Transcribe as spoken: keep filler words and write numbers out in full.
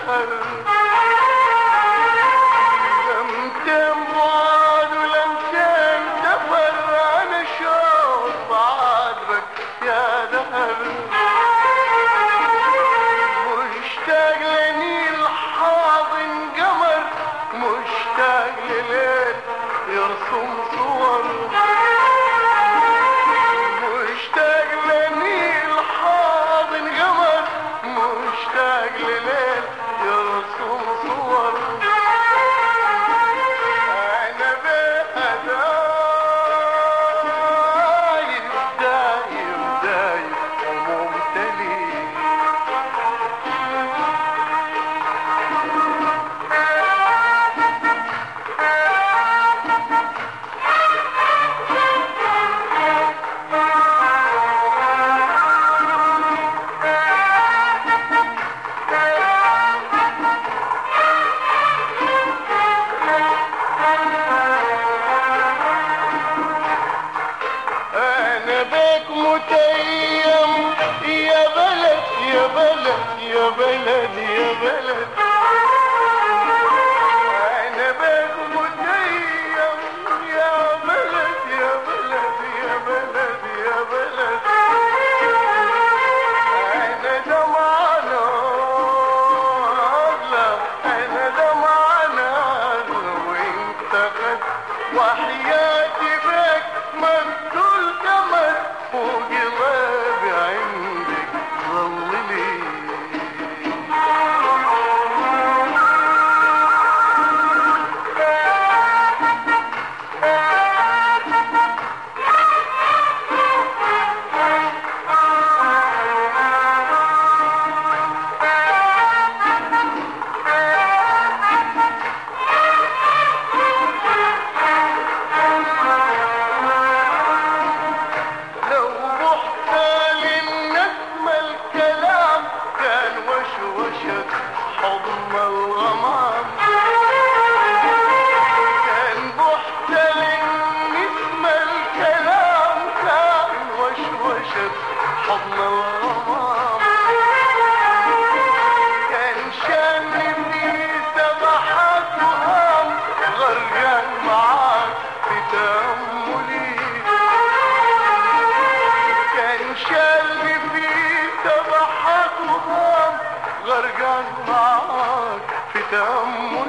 دهر لمتين بعد ولمتين سفر انا شوق بعاتبك يا دهر مشتاق لنيل حاضن قمر مشتاق لليل يرسم صور مشتاق لنيل حاضن قمر مشتاق لليل يرسم صور انا بها دايب دايب دايب وممتلي انا بك متيم يا بلد يا بلد يا بلد يا بلد انا بك متيم يا بلد يا بلد يا بلد يا بلد انا دمعنا اغلى انا دمعنا وانت قد وحياتي بك مقتول قمر وقلبي عندك ظللي لو رحت للنسمة الكلام كان وشوشت حضن الغمام كان بحت للنسمة الكلام كان وشوشت حضن الغمام كان شاني في سبحات وهام غرقان معاك في تأملي كان شالي في سبحات وهام غرقان معاك في تأملي